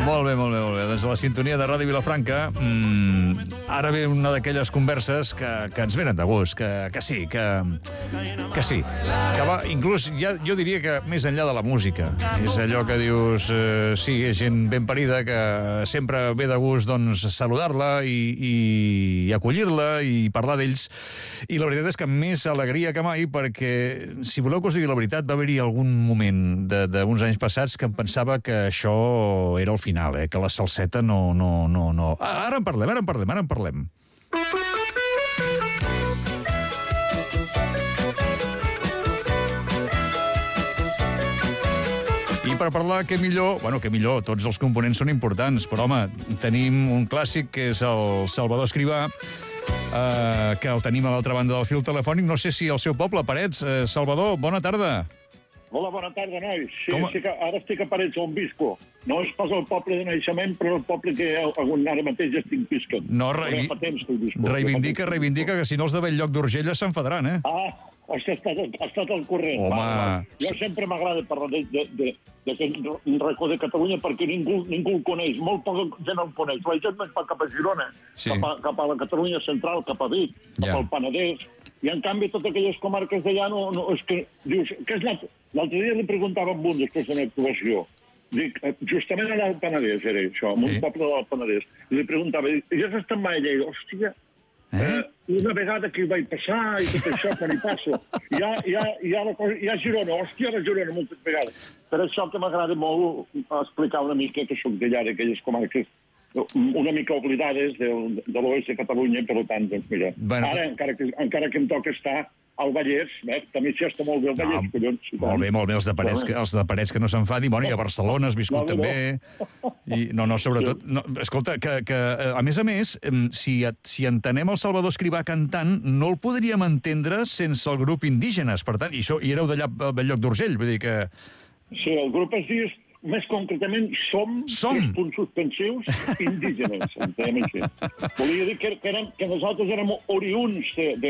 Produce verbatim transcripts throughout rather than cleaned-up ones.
Molt bé, molt bé, molt bé. Doncs a la sintonia de Ràdio Vilafranca, mmm, ara ve una d'aquelles converses que, que ens venen de gust, que, que sí, que, que sí. Que va, inclús ja, jo diria que més enllà de la música. És allò que dius, eh, sí, és gent ben parida, que sempre ve de gust doncs, saludar-la i, i, i acollir-la i parlar d'ells. I la veritat és que més alegria que mai, perquè, si voleu que us digui la veritat, va haver-hi algun moment d'uns anys passats que em pensava que això era el final, eh? Que la salseta no... no, no, no. Ah, ara en parlem, ara en parlem, ara en parlem. I per parlar, què millor... Bueno, què millor, tots els components són importants, però, home, tenim un clàssic que és el Salvador Escrivà, eh, que el tenim a l'altra banda del fil telefònic. No sé si al seu poble, Parets. Eh, Salvador, bona tarda. Hola, bona tarda, nois. Sí, Com... sí que ara estic a Parets on visco. No és pas el poble de naixement, però el poble que on ara mateix estic viscant. No, reivi... reivindica, reivindica, que si no els de Belllloc d'Urgell s'enfadaran, eh? Ah, hòstia, ha estat, ha estat al corrent. Home... Va, va. Jo sempre m'agrada parlar d'aquest racó de Catalunya perquè ningú, ningú el coneix, molt poca gent el coneix. La gent més va cap a Girona, sí. cap, a, cap a la Catalunya central, cap a Vic, cap yeah. al Penedès, i en canvi totes aquelles comarques d'allà no, no, és que dius, què és l'altre? L'altre dia li preguntava a un després d'una actuació, dic, justament allà al Penedès era això, en un sí. poble del Penedès, i li preguntava, i ja has estat mai allà? I dic, hòstia, eh? Eh, una vegada que hi vaig passar i tot això, quan hi passo, hi ha, hi ha, hi ha, la cosa, hi ha Girona, hòstia, la Girona, moltes vegades. Per això que m'agrada molt explicar una mica que soc d'allà, d'aquelles comarques una mica oblidades de, de l'oest de Catalunya, per tant, doncs mira, bueno, ara, encara que, encara que em toca estar al Vallès, eh? També s'hi està molt bé el Vallès, no, collons. Molt bé, molt bé, els de Parets, que, els de Parets que no s'enfadi, bueno, i a Barcelona has viscut no, no, també, no. I no, no, sobretot, no, escolta, que, que a més a més, si, si entenem el Salvador Escrivà cantant, no el podríem entendre sense el grup Indígenes, per tant, i, so, i éreu d'allà a Belllloc d'Urgell, vull dir que... Sí, el grup es diu... Més concretament, som, som. tres punts suspensius indígenes, entenem així. Volia dir que, que, érem, que nosaltres érem oriunds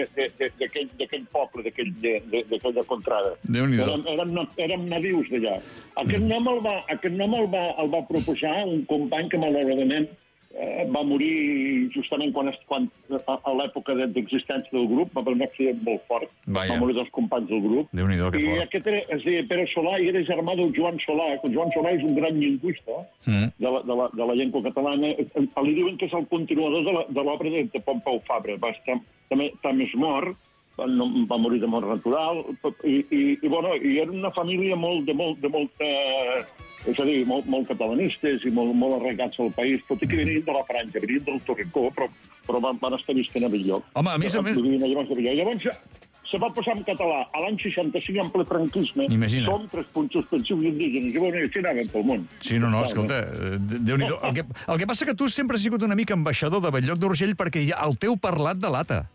d'aquell poble, d'aquella contrada. Érem, érem, érem nadius d'allà. Aquest nom, el va, aquest nom el, va, el va proposar un company que malauradament eh, va morir justament quan, quan a l'època d'existència del grup, va haver un accident molt fort, Vaya. va morir dos companys del grup. Déu-n'hi-do, que I fort. aquest era, es deia Pere Solà i era germà del Joan Solà. El Joan Solà és un gran lingüista mm. de, la, de, la, de la llengua catalana. Li diuen que és el continuador de l'obra de, de Pompeu Fabra. Va estar, també, també és mort, va, no, va morir de mort natural, i, i, i, bueno, i era una família molt, de, molt, de molta... És a dir, molt, molt catalanistes i molt, molt arraigats al país, tot i que venien de la Franja, venien del Torricó, però, però van, van estar visquent a Belllloc. Home, a més a més... Llavors se va posar en català a l'any seixanta-cinc en ple franquisme. Imagina. Som tres punts suspensius indígenes. I bueno, i així anàvem pel món. Sí, no, no, escolta, Déu-n'hi-do. El que, el que passa que tu sempre has sigut una mica ambaixador de Belllloc d'Urgell perquè ja el teu parlat delata.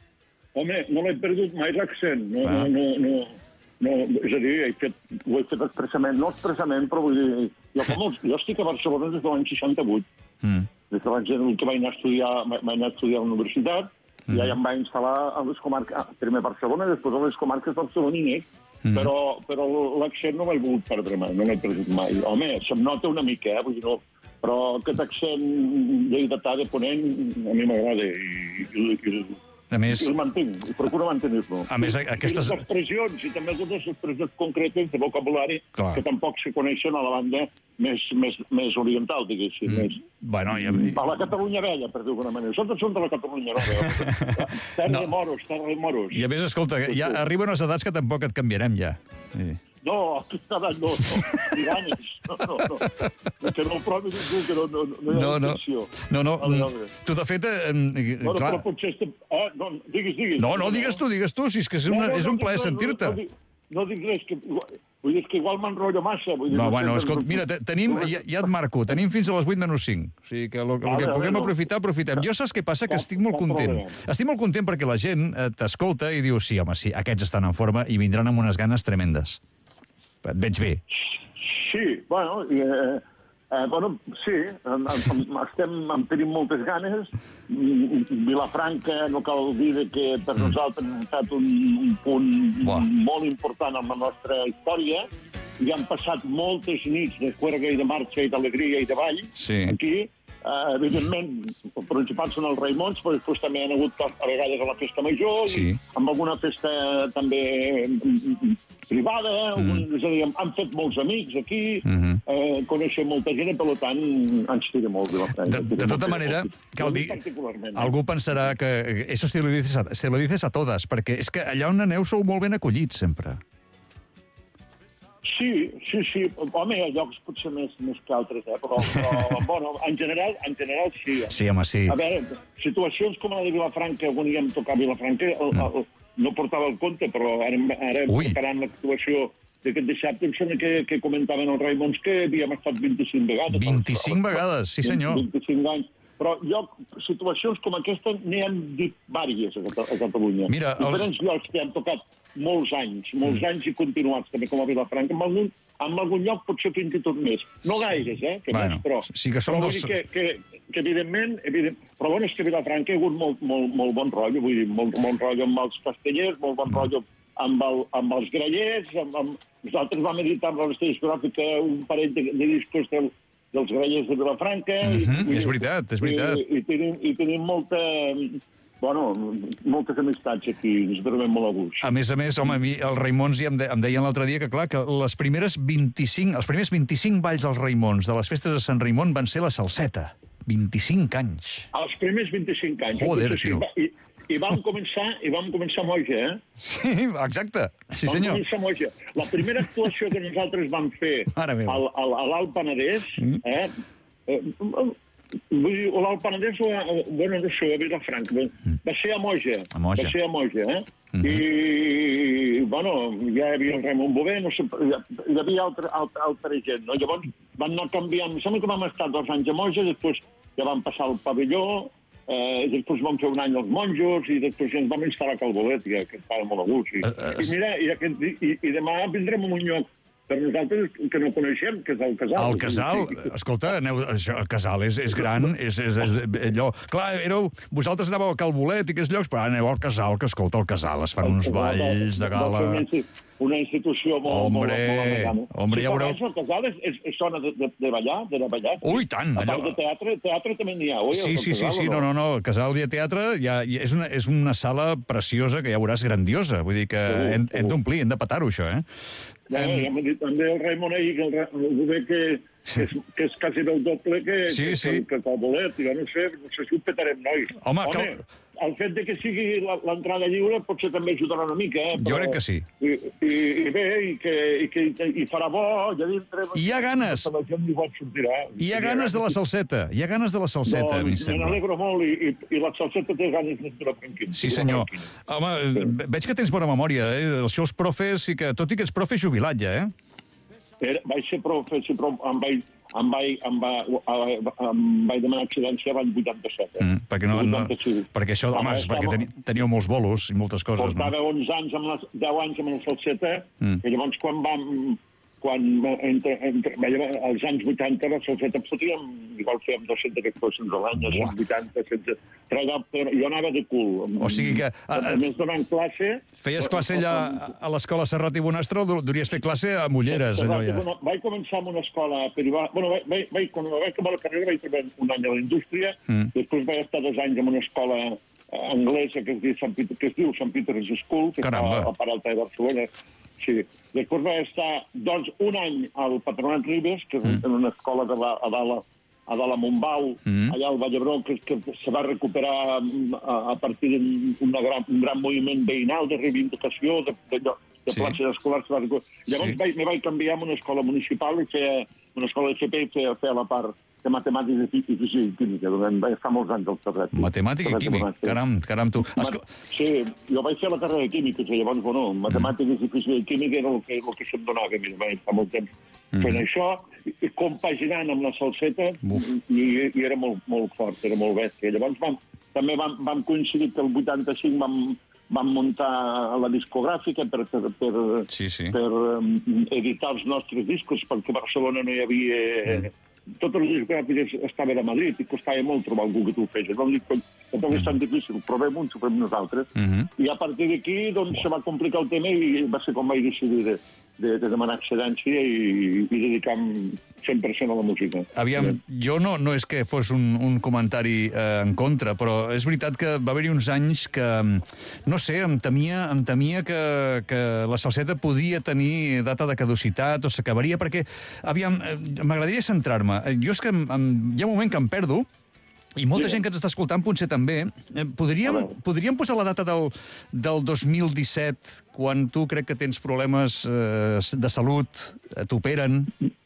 Home, no l'he perdut mai l'accent. No, ah. no, no, no. No, és a dir, he fet, ho he fet expressament, no expressament, però vull dir... Jo, com, jo estic a Barcelona des de l'any seixanta-vuit. Mm. Des de l'any que vaig anar a estudiar, vaig anar a estudiar a la universitat, mm. i ja em vaig instal·lar a les comarques, primer a Barcelona, després a les comarques barcelonines, mm. però, però l'accent no l'he volgut perdre mai, no l'he perdut mai. Home, se'm nota una mica, eh? Vull dir, no, però aquest accent lleidatà de Ponent a mi m'agrada i... i, i A més, I el mantinc, i procuro mantenir-lo. A més, aquestes... I les expressions, i també algunes expressions concretes de vocabulari Clar. que tampoc se coneixen a la banda més, més, més oriental, diguéssim. Mm. Més... Bueno, ja... A la Catalunya vella, per dir d'alguna manera. Nosaltres som de la Catalunya nova. Terra no. de moros, terra de moros. I a més, escolta, ja arriben unes edats que tampoc et canviarem, ja. Sí. No, aquesta edat no, no. Ni ganes. No, no, no. Que no el provi ningú, que no, no, no hi ha no, intenció. No, no. no. Tu, de fet... Eh, bueno, clar... però potser... Estem... Ah, no, digues, digues. No, no, digues tu, digues tu, si és que és, una, no, no, és un plaer no, sentir-te. No, no, no, no dic res, que... Vull dir que igual m'enrotllo massa. Vull dir, no, no, bueno, escolta, mira, tenim, ja, ja et marco, tenim fins a les vuit menys cinc. O sigui que el, el que puguem aprofitar, aprofitem. Jo saps què passa? Que estic molt content. Estic molt content perquè la gent t'escolta i diu, sí, home, sí, aquests estan en forma i vindran amb unes ganes tremendes. Et veig bé. Sí, bueno, eh, eh, bueno sí, en, en, estem, en tenim moltes ganes. Vilafranca, no cal dir que per mm. nosaltres ha estat un, un punt Buah. molt important en la nostra història i han passat moltes nits de juerga i de marxa i d'alegria i de ball sí. aquí. Uh, evidentment, els principals són els Raimons, però després també han hagut a vegades a la festa major, sí. i amb alguna festa també privada, mm. és a dir, han fet molts amics aquí, mm -hmm. eh, coneixen molta gent, i per tant ens tira molt. De, de, de tota manera, cal dir, algú pensarà que això se lo dices a, se lo dices a totes, perquè és que allà on aneu sou molt ben acollits, sempre. Sí, sí, sí. Home, hi ha llocs potser més, més que altres, eh? però, però bueno, en general, en general sí. Sí, home, sí. A veure, situacions com la de Vilafranca, algun dia em tocava Vilafranca, el, el, no portava el compte, però ara, ara preparant l'actuació d'aquest dissabte, em sembla que, que comentaven els Raimons que havíem estat vint-i-cinc vegades. vint-i-cinc vegades, sí senyor. vint-i-cinc anys. Però jo, situacions com aquesta n'hi han dit vàries a Catalunya. Mira, diferents els... llocs que han tocat molts anys, molts mm. anys i continuats, també com a Vilafranca. En algun, en algun lloc potser fins i tot més. No gaires, eh? Que bueno, més, però, sí que som però dos... vull dir que, que, que evidentment, evident... Però bueno, és que a Vilafranca hi ha hagut molt, molt, molt bon rotllo, vull dir, molt bon rotllo amb els castellers, molt bon rotllo amb, el, amb els grallers, amb, amb... nosaltres vam editar amb la revista discogràfica un parell de, de discos del, dels grallers de Vilafranca. Mm -hmm. i, és veritat, és veritat. I, i, tenim, i tenim molta... Bueno, moltes amistats aquí, ens trobem molt a gust. A més a més, home, a mi els Raimons ja em, de, em deien l'altre dia que, clar, que les primeres vint-i-cinc, els primers vint-i-cinc balls dels Raimons de les festes de Sant Raimon van ser la salseta. vint-i-cinc anys. Els primers vint-i-cinc anys. Joder, tio. I, i vam començar, i vam començar moja, eh? Sí, exacte. Sí, vam senyor. Vam començar moja. La primera actuació que nosaltres vam fer al, al, a l'Alt Penedès, mm. eh, eh, vull dir, l'Alt Penedès, bueno, no sé, a Vilafranca, mm. va ser a Moja. A Moja. Va ser a Moja, eh? Mm -hmm. I, bueno, ja hi havia el Ramon Bové, no sé, hi havia altra, altra, altra gent, no? Llavors van anar canviant, em sembla que vam estar dos anys a Moja, després ja vam passar al pavelló, eh, després vam fer un any als monjos, i després ja ens vam instal·lar a Calbolet, que, que estava molt a gust. I, uh, uh, i mira, i, aquest, i, i demà vindrem a un lloc per nosaltres que no coneixem, que és el Casal. El Casal? Escolta, aneu, això, el Casal és, és gran, és, és, és allò... Clar, éreu, vosaltres anàveu a Calbolet i aquests llocs, però ara aneu al Casal, que escolta, el Casal es fan uns balls de gala... Una institució molt... Hombre, molt, molt hombre, ja veureu... El Casal és, és, és zona de, de, de ballar, de ballar. Ui, tant! A part de teatre, teatre també n'hi ha, oi? Sí, sí, sí, sí, no, no, no, el Casal hi ha teatre, hi ha, és, una, és una sala preciosa que ja veuràs grandiosa, vull dir que hem, hem d'omplir, hem de petar-ho, això, eh? Ja, ja m'ha dit també el Raimon ahir, que el, el Bové que, que, és, que és quasi del doble que, sí, que, sí. que, que el Bolet, jo no sé, no sé si ho petarem, noi. Home, Home cal... el fet de que sigui l'entrada lliure potser també ajudarà una mica, eh? Però, jo crec que sí. I, i, i bé, i que, i que i farà bo, ja dintre... I hi ha ganes. La gent hi pot sortirà. I hi ha ganes de la salseta, hi ha ganes de la salseta, a mi em doncs, sembla. me n'alegro molt, i, i, i la salseta té ganes de Vilafranquins. Sí, senyor. Home, sí. Veig que tens bona memòria, eh? Els seus profes, i que, tot i que ets profe jubilat ja, eh? Era, vaig ser profe, sí, però em vaig, em vaig, em va, em vaig demanar excedència l'any vuitanta-set. Eh? Mm, perquè, no, no, perquè això, home, és perquè teni, teníeu molts bolos i moltes coses. Portava no? onze anys amb la, deu anys amb la salseta, mm. i llavors quan vam... quan entre, entre, als anys vuitanta la salseta fotíem, igual fèiem dos-centes actuacions a l'any, als anys vuitanta, sense... Jo anava de cul. O sigui que... A, a més donant classe... Feies classe allà a l'escola Serrat i Bonastre, o duries fer classe a Mulleres, allò ja? Vaig començar amb una escola privada... Bueno, vaig, vaig, quan vaig acabar la carrera vaig treballar un any a la indústria, mm. després vaig estar dos anys en una escola anglesa que es diu Sant Peter, que es diu Sant Peter's School, que Caramba. està a Peralta de Barcelona. Sí. Després vaig estar doncs, un any al Patronat Ribes, que és mm. en una escola de la, a dalt a dalt a Montbau, mm. allà al Vallebró, que, que se va recuperar a, a partir d'un gran, un gran moviment veïnal de reivindicació, de, de, de sí. places escolars. Llavors sí. vaig, me vaig canviar a una escola municipal i feia una escola de F P i feia, feia la part de matemàtiques i física i química. Vaig estar molts anys al Serrat. Matemàtica i química? Caram, caram, tu. Esco... Sí, jo vaig fer la carrera de química, i llavors, bueno, matemàtiques i física i química era el que, el que se'm donava. Vaig estar molt temps fent mm. això, i compaginant amb la salseta, i, i era molt, molt fort, era molt bèstia. Llavors vam, també vam, vam coincidir que el vuitanta-cinc vam, vam muntar la discogràfica per, per, per, sí, sí. per um, editar els nostres discos, perquè a Barcelona no hi havia... Mm. Totes les discogràfiques estaven a Madrid i costava molt trobar algú que t'ho fes. Vam dir que tampoc és tan difícil, provem-ho, ens ho fem nosaltres. Mm -hmm. I a partir d'aquí doncs, se va complicar el tema i va ser com vaig decidir de, de, de demanar excedència i, i dedicar-me cent per cent a la música. Aviam, jo no, no és que fos un, un comentari eh, en contra, però és veritat que va haver-hi uns anys que, no sé, em temia, em temia que, que la salseta podia tenir data de caducitat o s'acabaria, perquè, aviam, eh, m'agradaria centrar-me. Jo és que em, em, hi ha un moment que em perdo, i molta sí. gent que ens està escoltant potser també. Eh, podríem, podríem posar la data del, del dos mil disset, quan tu crec que tens problemes eh, de salut, eh, t'operen...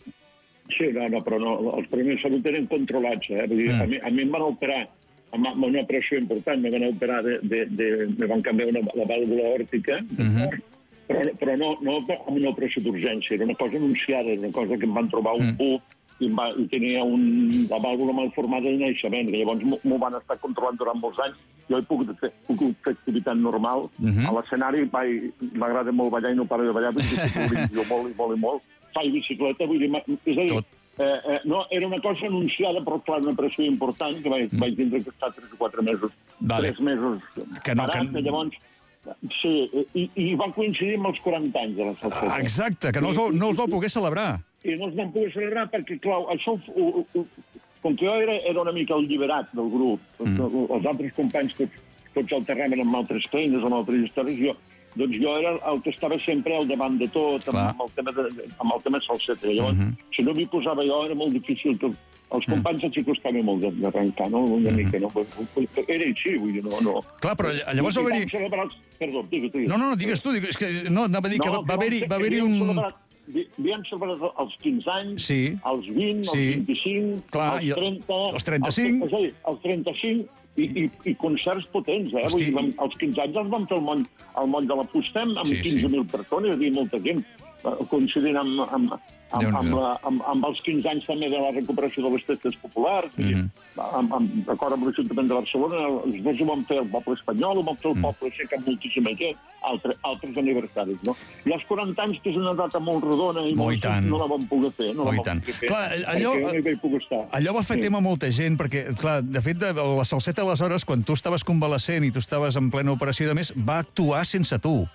Sí, no, no, però no, els problemes de salut eren controlats, eh? Vull dir, mm. a, mi, a mi em van operar amb, amb una operació important, me van operar, de, de, de, me van canviar una, la vàlvula òrtica, mm -hmm. però, però no, no amb una operació d'urgència, era una cosa anunciada, era una cosa que em van trobar un mm. buc i, va, i tenia un, la vàlvula mal formada de naixement, que llavors m'ho van estar controlant durant molts anys. Jo he pogut fer, pogut fer activitat normal. Mm -hmm. A l'escenari m'agrada molt ballar i no paro de ballar, perquè jo molt i molt i molt. Faig bicicleta, vull dir... És a dir, eh, eh, no, era una cosa anunciada, però clar, una pressió important, que vaig, mm. vaig tindre que estar tres o quatre mesos, vale. tres mesos que no, parat, que... llavors... Sí, i, i va coincidir amb els quaranta anys de la salseta. Exacte, que no us, no us vau poder celebrar. I no es van poder celebrar perquè, clar, això... Uh, uh, com que jo era, era una mica alliberat del grup, mm. els altres companys tots, tots alternaven amb altres feines, amb altres històries, jo... Doncs jo era el que estava sempre al davant de tot, amb, amb, el tema de, amb el tema salseta. Llavors, mm -hmm. si no m'hi posava jo, era molt difícil. Que els companys els hi costava molt d'arrencar, no? Una mm -hmm. mica, no? Era així, vull dir, no... no. Clar, però llavors va haver-hi... Perdó, digues, digues. No, no, no, digues tu, digues, és que no, anava a dir que no, va haver-hi va haver un... Havíem celebrat els quinze anys, sí. els vint, sí. els vint-i-cinc, clar, els trenta... Els trenta-cinc... Els, és a dir, els trenta-cinc i, i, i concerts potents, eh? Vull dir, vam, els quinze anys els vam fer al moll, al moll de la Fustem amb sí, quinze mil sí. persones, és a dir, molta gent, coincidint amb, amb, amb, amb, la, amb, amb els quinze anys també de la recuperació de les festes populars, mm -hmm. amb, amb, d'acord amb l'Ajuntament de Barcelona, els dos ho vam fer el poble espanyol, ho vam fer el poble sec amb moltíssima gent, altre, altres aniversaris, no? I els quaranta anys, que és una data molt redona, i molt no la vam poder fer, no la vam poder fer, clar, allò, perquè no hi vaig poder estar. Allò va fer sí. tema a molta gent, perquè, clar, de fet, de, la salseta aleshores, quan tu estaves convalescent i tu estaves en plena operació, i a més, va actuar sense tu.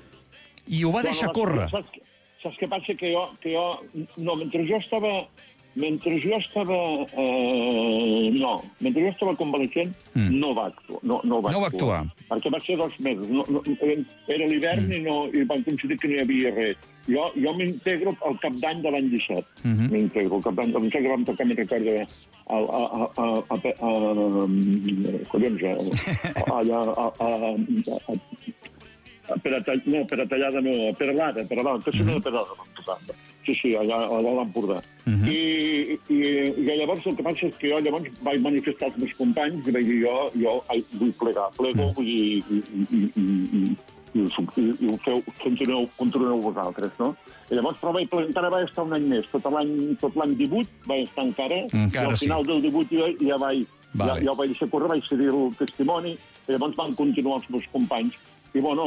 I ho va deixar no, córrer. Saps, saps què passa? Que jo, que jo... No, mentre jo estava... Mentre jo estava... Eh, no, mentre jo estava convalescent, mm. no va actuar. No, no, va, no va actuar. actuar. Perquè va ser dos mesos. No, no, era l'hivern mm. i, no, i van considerar que no hi havia res. Jo, jo m'integro al cap d'any de l'any disset. Mm -hmm. M'integro al cap d'any. Em sembla que vam tocar, me'n recordo, a... a, a, a, a, a, a collons, allà... A, a, a, a, per a, no, per a Tallada no, a Peralada, Peralada, que si no era Peralada. Sí, sí, allà, allà a l'Empordà. Uh -huh. I, i, I llavors el que passa és que jo llavors vaig manifestar als meus companys i vaig dir jo, jo ai, vull plegar, plego uh -huh. i, i, i, i, i, i, i ho feu, continueu, continueu vosaltres, no? I llavors, però vaig plegar, encara vaig estar un any més, tot l'any tot l'any divuit vaig estar encara, encara i al final sí. del divuit ja, ja vaig, vale. ja, ja vaig deixar córrer, vaig cedir el testimoni, i llavors van continuar els meus companys. I, bueno,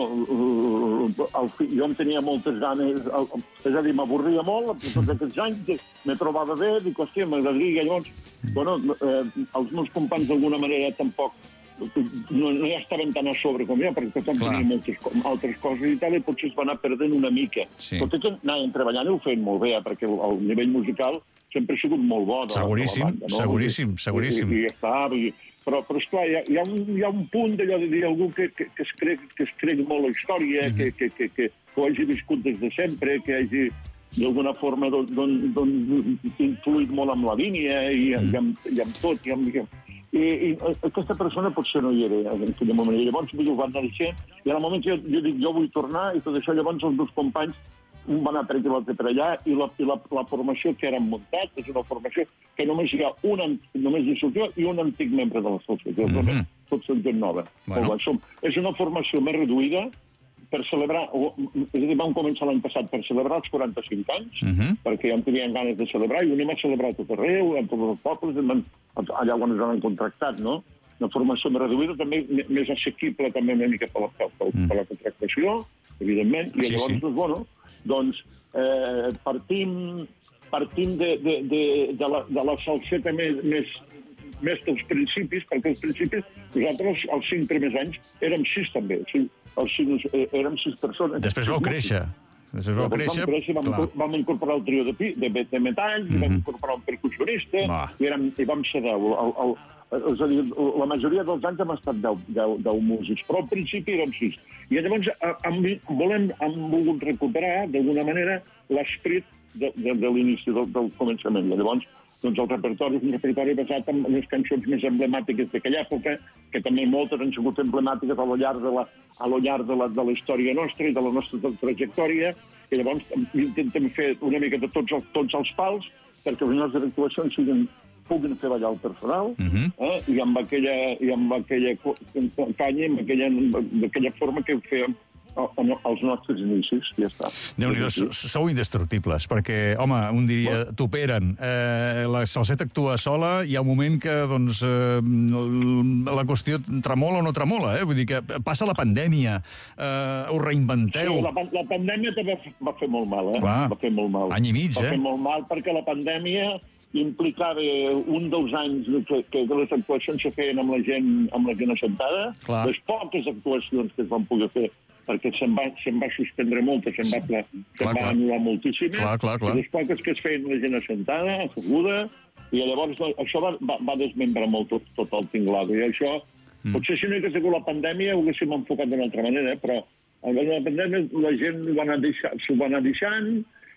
el, jo em tenia moltes ganes, el, és a dir, m'avorria molt, tots aquests anys, me trobava bé, dic, hòstia, m'agradaria, llavors, bueno, eh, els meus companys d'alguna manera tampoc no, no ja estaven tan a sobre com jo, perquè tothom tenia moltes altres coses i tal, i potser es va anar perdent una mica. Sí. Tot i que anàvem treballant i ho feien molt bé, perquè el, el nivell musical sempre ha sigut molt bo. Seguríssim, banda, no? seguríssim, seguríssim. I, i ja està, i, Però, però esclar, hi ha, hi, ha un, hi ha un punt d'allò de dir algú que, que, que, es crec, que es cregui molt la història, mm -hmm. que, que, que, que, que ho hagi viscut des de sempre, que hagi d'alguna forma don, don, don, influït molt amb la línia i, mm -hmm. i, amb, i amb tot. I, amb, i, i aquesta persona potser no hi era en aquell moment. I llavors ho van anar dient, i en el moment que jo, jo dic jo vull tornar, i tot això, llavors els meus companys un va anar per aquí, l'altre per allà, i la, i la, la formació que hem muntat és una formació que només hi ha un, només hi soc jo i un antic membre de la societat. Mm -hmm. Tots són gent nova. Bueno. Som, és una formació més reduïda per celebrar... És a dir, vam començar l'any passat per celebrar els quaranta-cinc anys, mm -hmm. perquè ja en tenien ganes de celebrar, i ho anem a celebrar a tot arreu, en tots els pobles, allà on ens han contractat, no? Una formació més reduïda, també més assequible, també una mica per la, per, mm. per la contractació, evidentment, i sí, llavors, sí. doncs, bueno... Doncs eh, partim, partim de, de, de, de, la, de la salseta més, més, més dels principis, perquè els principis, nosaltres els cinc primers anys érem sis també, sí, els cinc, érem sis persones. Després vau créixer. Després vau créixer... Vam créixer, vam, vam incorporar el trio de, pi, de, de metalls, mm -hmm. vam incorporar un percussionista, i, érem, i vam ser deu. El, el, el, és a dir, la majoria dels anys hem estat deu, deu, deu músics, però al principi érem sis. I llavors hem, volem, hem volgut recuperar, d'alguna manera, l'esperit de, de, de l'inici, del, del començament. I llavors, doncs el repertori és un repertori basat en les cançons més emblemàtiques d'aquella època, que també moltes han sigut emblemàtiques a lo llarg de la, a lo llarg de la, de la història nostra i de la nostra trajectòria, i llavors intentem fer una mica de tots els, tots els pals perquè les nostres actuacions siguin, puguin fer ballar el personal, uh-huh. eh? I amb aquella, i amb aquella canya, amb aquella, d'aquella forma que ho fèiem als nostres inicis, ja està. Déu-n'hi-do, sou indestructibles, perquè, home, un diria, t'operen, eh, la Salseta actua sola, hi ha un moment que, doncs, eh, la qüestió tremola o no tremola, eh? Vull dir que passa la pandèmia, eh, us reinventeu... Sí, la, la pandèmia també va fer molt mal, eh? Clar, va fer molt mal. Any i mig, va eh? Va fer molt mal perquè la pandèmia implicava un dels anys que, que les actuacions se feien amb la gent, amb la gent assentada, Clar. Les poques actuacions que es van poder fer perquè se'n va, se va suspendre moltes, se'n va, se va anul·lar moltíssimes, clar, clar, clar. I les poques que es feien la gent assentada, asseguda, i llavors això va, va, va desmembrar molt tot, tot el tinglado. I això, mm. potser si no hagués sigut la pandèmia ho haguéssim enfocat d'una altra manera, eh? Però amb la pandèmia la gent s'ho va anar deixant, va anar deixant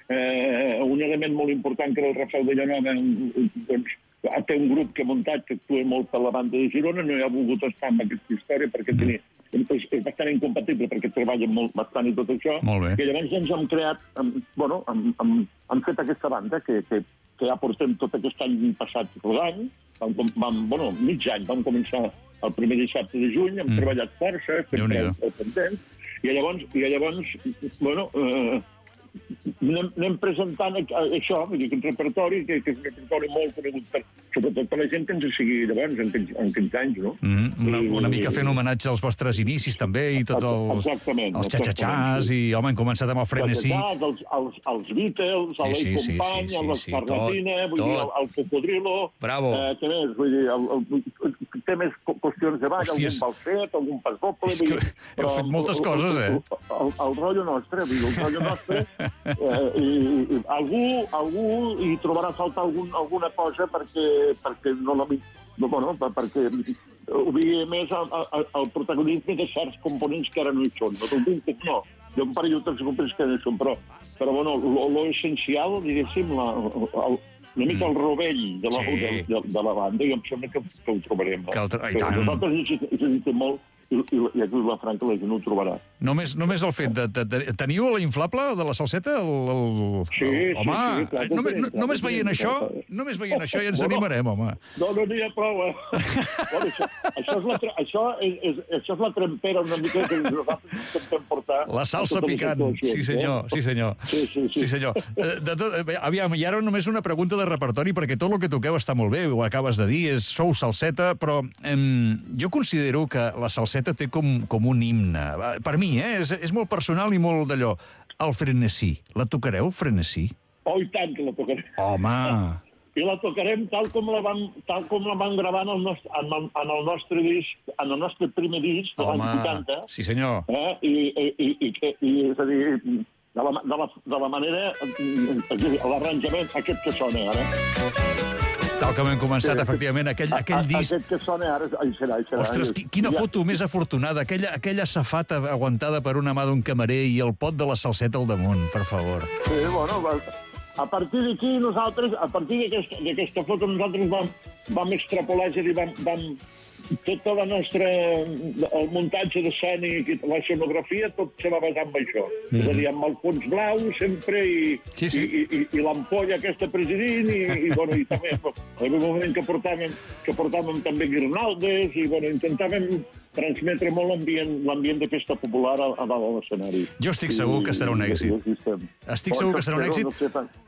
eh, un element molt important que era el Rafael Vilanova, doncs, té un grup que ha muntat que actua molt per la banda de Girona, no hi ha volgut estar amb aquesta història perquè mm. tenia és, és bastant incompatible perquè treballen molt bastant i tot això, i llavors ens hem creat, hem, bueno, hem, hem, hem fet aquesta banda que, que, que ja portem tot aquest any passat rodant, vam, vam, bueno, mig any, vam començar el primer dissabte de juny, hem mm. treballat força, estem contents, i llavors, i llavors bueno, eh, anem, anem presentant això, vull dir, un repertori que, que és un repertori molt conegut per, sobretot per la gent que ens sigui llavors, en aquells, en aquells anys, no? Mm, una, una mica fent homenatge als vostres inicis, també, i tots els, els xatxatxàs, i, home, hem començat amb el frenesí. Els, els, els Beatles, el Lei Company, l'Escarlatina, vull dir, el, el Cocodrilo... Bravo. Eh, què més? Vull dir, el, el, té més qüestions de ball, algun balset, algun pas doble... És que heu fet moltes coses, eh? El, el, el, el rotllo nostre, vull dir, el rotllo nostre... Eh, i, i algú, algú hi trobarà a faltar algun, alguna cosa perquè, perquè no la... No, bueno, perquè obliga més al, al, al protagonisme de certs components que ara no hi són. No, no. Hi ha un parell d'altres components que no hi són, però, però bueno, lo, lo essencial, diguéssim, la, el, una mica el rovell de la, sí. de, de, de la banda, i em sembla que, que ho trobarem. No? Que el, i tant. Nosaltres hi necessitem molt, i, i, i aquí la Franca la gent ho trobarà. Només, només el fet de, de, de... Teniu l'inflable de la Salseta? El, el, sí, el, home, sí, sí, clar, només, sí, clar, només veient sí, això, clar. només veient això ja ens bueno, animarem, home. No, no n'hi ha prou, eh? bueno, això, això, és la, això, és, és, això és la trempera una mica que nosaltres intentem portar... La salsa picant, sí senyor, eh? sí senyor. Sí, sí, sí. sí senyor. De tot, aviam, i ara només una pregunta de repertori, perquè tot el que toqueu està molt bé, ho acabes de dir, és sou Salseta, però em, jo considero que la Salseta té com, com un himne. Per mi, eh? És, és molt personal i molt d'allò. El frenesí. La tocareu, frenesí? Oh, i tant que la tocarem. Home! I la tocarem tal com la vam, tal com la vam gravar en el nostre, en el, en el nostre disc, en el nostre primer disc, de l'any vuitanta. Sí, senyor. Eh? I, i, i, i, i, és a dir, de la, de la, de la manera, l'arranjament, aquest que sona ara. Tal com hem començat, sí, efectivament, aquell, aquell disc... Aquest que sona ara, ai, serà, ai, serà. Ostres, quina foto més afortunada, aquella, aquella safata aguantada per una mà d'un camarer i el pot de la salseta al damunt, per favor. Sí, bueno, a partir d'aquí nosaltres, a partir d'aquesta foto nosaltres vam, vam extrapolar, és a dir, vam, vam, tota la nostra... el muntatge d'escènic i la escenografia, tot se va basar en això. Mm. És a dir, amb el fons blau, sempre, i, sí, sí. i, i, i l'ampolla aquesta presidint, i, i, bueno, i també, en un moment que portàvem, que portàvem també guirnaldes, i, bueno, intentàvem transmetre molt l'ambient l'ambient de festa popular a, a dalt de l'escenari. Jo estic segur que serà un èxit. Estic segur que serà un èxit.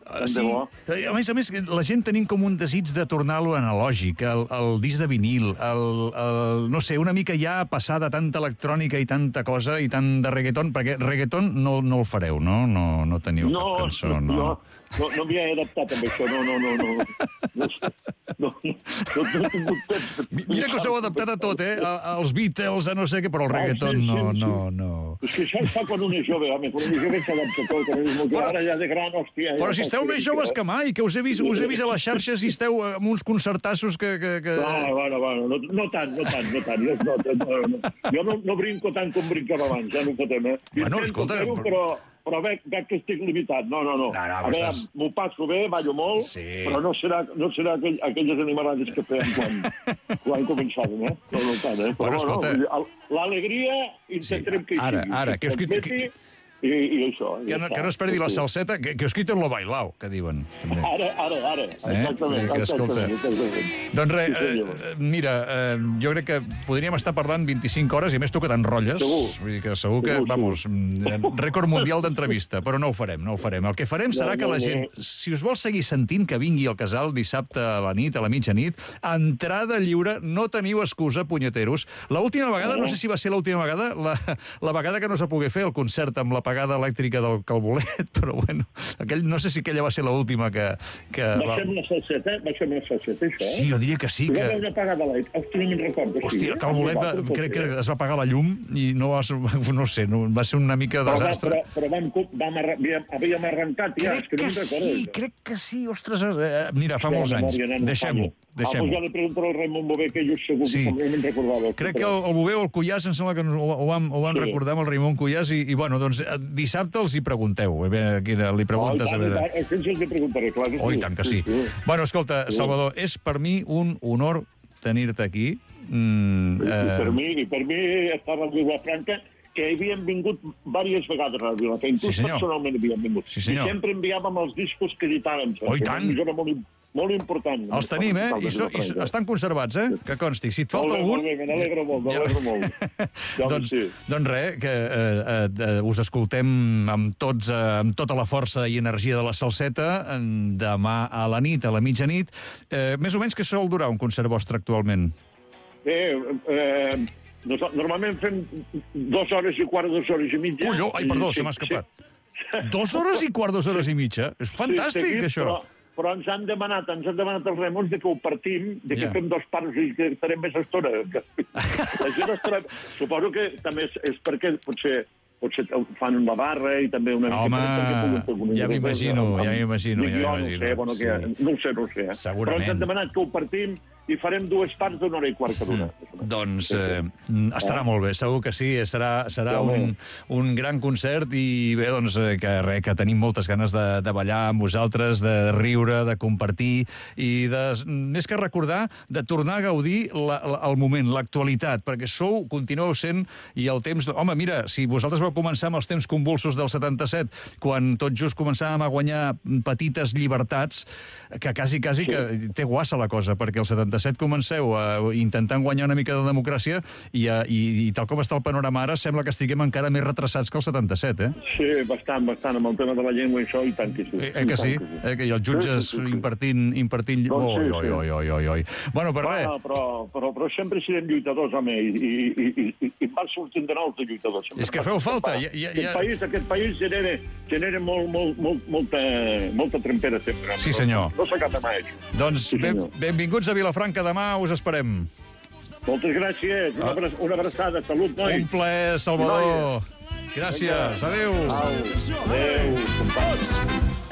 Sí, a més a més, la gent tenim com un desig de tornar-lo analògic, el, el disc de vinil, el, el, no sé, una mica ja passar de tanta electrònica i tanta cosa i tant de reggaeton, perquè reggaeton no, no el fareu, no? No, no teniu no, cap cançó, no? No, no, no m'hi he adaptat amb això, no, no, no, no. No, no, no, no he tingut temps. Mira que us heu adaptat a tot, eh? A, als Beatles, a no sé què, però el reggaeton no, no, no. És que això es fa quan un és jove, home, quan un és jove s'adapta tot, però ara ja de gran, hòstia... Però si esteu més joves que mai, que us he vist, us he vist a les xarxes i esteu amb uns concertassos que... que, que... No, bueno, bueno, no, no tant, no tant, no tant. Jo no, no, no, jo no, no brinco tant com brincava abans, ja no ho fotem, eh? Bueno, escolta... Però... però veig, veig que estic limitat. No, no, no. no, no a veure, estàs... m'ho passo bé, ballo molt, sí. Però no serà, no serà aquell, aquelles animalades que fèiem quan, quan començàvem, eh? No, no tant, eh? Però, bueno, escolta... no, l'alegria intentarem sí. que hi ara, sigui. Ara, que us quiti... Que... I, i això. Que no, que no es perdi la salseta, que, que us quiten lo bailao, que diuen. També. Ara, ara, ara. Exactament. Eh? Exactament, exactament. Doncs res, eh, mira, eh, jo crec que podríem estar parlant vint-i-cinc hores, i més tu que t'enrotlles. Segur. Vull dir que segur que, segur, vamos, segur. Rècord mundial d'entrevista, però no ho farem, no ho farem. El que farem serà no, que la gent, no. si us vol seguir sentint, que vingui al casal dissabte a la nit, a la mitjanit, entrada lliure, no teniu excusa, punyeteros. L'última vegada, no. no sé si va ser l'última vegada, la, la vegada que no s'ha pogué fer el concert amb la pagada elèctrica del Calbolet, però bueno, aquell, no sé si aquella va ser l'última que... que va, va ser amb la salseta, va ser amb la salseta, això? Sí, jo diria que sí. Que... Va haver una pagada elèctrica, hòstia, no me'n recordo. Hòstia, el Calbolet va, crec que es va apagar la llum i no va, no sé, no, va ser una mica desastre. Però, però, però vam, vam arra... havíem arrencat ja, crec que, que no sí, crec que sí, ostres, eh, mira, fa molts anys. Deixem-ho, deixem-ho. Ah, ja li pregunto al Raimon Bové, que jo segur sí. que no me'n recordava. Crec que el, el Bové o el Cuyàs, em sembla que ho, ho vam, ho vam sí. recordar amb el Raimon Cuyàs, i, i bueno, doncs dissabte els hi pregunteu. Aquí li preguntes, oh, a veure... Oh, i els hi preguntaré, clar que sí. Oh, i tant que sí. sí, sí. Bueno, escolta, sí. Salvador, és per mi un honor tenir-te aquí. Mm, I, eh... I per mi, i per mi estava a Vilafranca, que havíem vingut diverses vegades a Vilafranca, inclús sí, personalment havíem vingut. Sí, I sempre enviàvem els discos que editàvem. Oh, i tant! Era molt, molt important. Els tenim, eh? I, so, i estan conservats, eh? Que consti. Si et falta molt algun... Molt bé, me n'alegro molt, me n'alegro molt. Ja doncs, sí. doncs res, que eh, eh, us escoltem amb, tots, eh, amb tota la força i energia de la salseta demà a la nit, a la mitjanit. Eh, més o menys, què sol durar un concert vostre actualment? Eh, eh, normalment fem dues hores i quart, dues hores i mitja. Colló, ai, perdó, se m'ha escapat. Sí. Dues hores i quart, dues hores i mitja? És fantàstic, sí, seguit, això. Però, però ens han demanat, ens han demanat els Raimons de que ho partim, de que yeah. fem dos parts i que estarem més estona. La gent estarà... Suposo que també és, és perquè potser... potser fan una barra i també una... Home, ja m'imagino, ja m'imagino. Jo no sé, bueno, que, no ho sé, no ho sé. Segurament. Però ens han demanat que ho partim i farem dues parts d'una hora i quart cada una. Mm. Doncs eh, estarà molt bé, segur que sí. Serà, serà un, un gran concert i bé, doncs, que, re, que tenim moltes ganes de, de ballar amb vosaltres, de riure, de compartir i de, més que recordar, de tornar a gaudir la, la, el moment, l'actualitat, perquè sou, continueu sent, i el temps... Home, mira, si vosaltres vau començar amb els temps convulsos del setanta-set, quan tot just començàvem a guanyar petites llibertats, que quasi, quasi sí. que té guassa la cosa, perquè el setanta-set comenceu a intentant guanyar una mica de democràcia i, a, i, i tal com està el panorama ara, sembla que estiguem encara més retrasats que el setanta-set, eh? Sí, bastant, bastant, amb el tema de la llengua i això, i tant que sí. Eh, eh que sí? Eh, que I els jutges sí, sí, sí. impartint... impartint... Doncs sí, oi, oi, oi, oi, oi. Bueno, per res... Però, però, però, però sempre serem lluitadors, home, i, i, i, i, i van sortint de nous de lluitadors. És que feu falta. Ja, ja, ja... Aquest país, aquest país genera, genera molt, molt, molt, molta, molta trempera sempre. Sí, senyor. No, no s'acaba mai. Doncs sí, ben, benvinguts a Vilafranca demà, us esperem. Moltes gràcies. Una, abra una abraçada. Salut, noi. Un plaer, Salvador. Gràcies. Adéu. Adéu. Adéu.